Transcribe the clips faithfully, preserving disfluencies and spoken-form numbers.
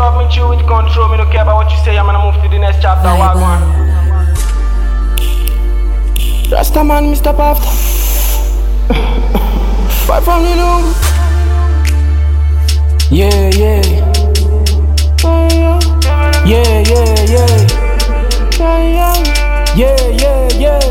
have me chill with control. Me don't care about what you say. I'm gonna move to the next chapter. Wagwan. Rasta man, Mister Pafta. Fight from the long. Yeah, yeah. Yeah, yeah, yeah. Yeah, yeah, yeah.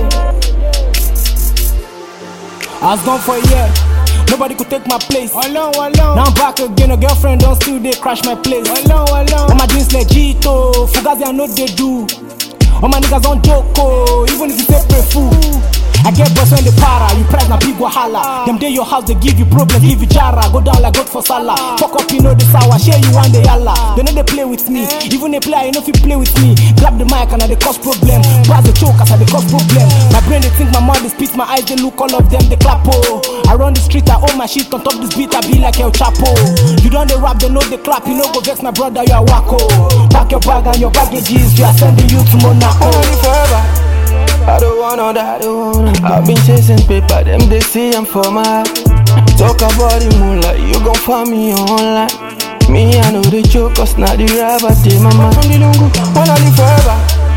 I was gone for a year. Nobody could take my place. Alone, alone. Now I'm back again. A girlfriend don't still they crash my place. Alone, alone. All my dreams legito. Fugazi I know they do. All my niggas on Joko. Even if you say pray fool. I get boys when they para, you price na big wahala. Them day your house they give you problems, give you jara. Go down like God for Salah. Fuck up, you know the sour, share you one day yalla. They know they play with me, even they play, you know if you play with me. Grab the mic and I they cause problem. Bras the choke as I they cause problem. My brain they think my mouth they spit, my eyes they look, all of them they clap oh. I run the street, I own my shit, on top this beat I be like El Chapo. You don't they rap, they know they clap, you know go vex my brother, you are wacko. Pack your bag and your baggages, we are sending you to Monaco. Forever. I don't wanna die, I don't wanna die. I've been chasing paper, them they see I'm for my talk about the moonlight, you gon' find me online. Me, I know the joke, cause not the rapper, take my mind from the lungu, wanna live forever.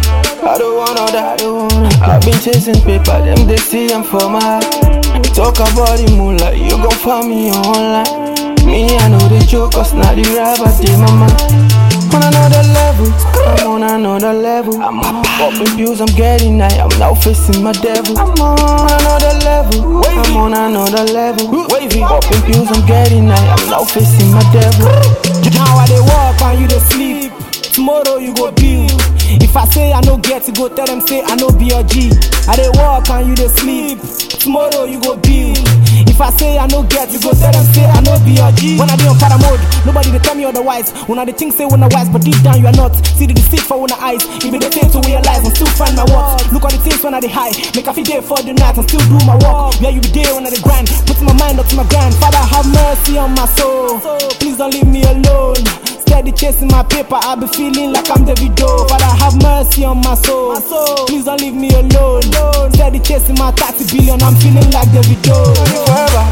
I don't wanna die, I don't wanna die. I've been chasing paper, them they see I'm for my talk about the moonlight, you gon' find me online. Me, I know the joke, cause not the rapper, take my mind. On another level, I'm on another level. I'm popping pills, I'm getting high, I'm now facing my devil. I'm on another level, I'm on another level. Popping pills, I'm getting high, I'm now facing my devil. Now I they walk and you they sleep. Tomorrow you go build. If I say I no get to go tell them say I no be a G. I they walk and you they sleep. Tomorrow you go build. If I say I no get, you go tell them say I no be a G. When I be on para mode, nobody they tell me otherwise. When I they think say when I wise, but deep down you are not. See the deceit for when I eyes. If they fail to realize and still find my words. Look at the things when I they high. Make a few day for the night and still do my work. Yeah, you be there when I they grind. Putting my mind up to my grind. Father have mercy on my soul. Please don't leave me alone. Steady chasing my paper, I be feeling like I'm Davido. Father have mercy on my soul. Please don't leave me alone. Steady chasing my thirty billion, I'm feeling like Davido. Forever,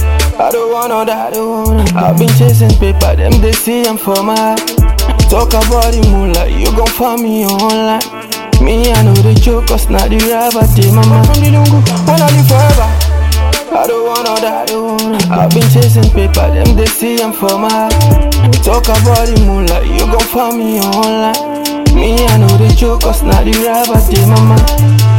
I don't wanna die, I don't wanna die. I've been chasing paper, them they see I'm for my talk about the moonlight, you gon' find me online. Me, I know the joke, cause not the rapper, take my mind from the lungu, wanna live forever. I don't wanna die, I don't wanna die. I've been chasing paper, them they see I'm for my talk about the moonlight, you gon' find me online. Me, I know the joke, cause not the rapper, take my mind.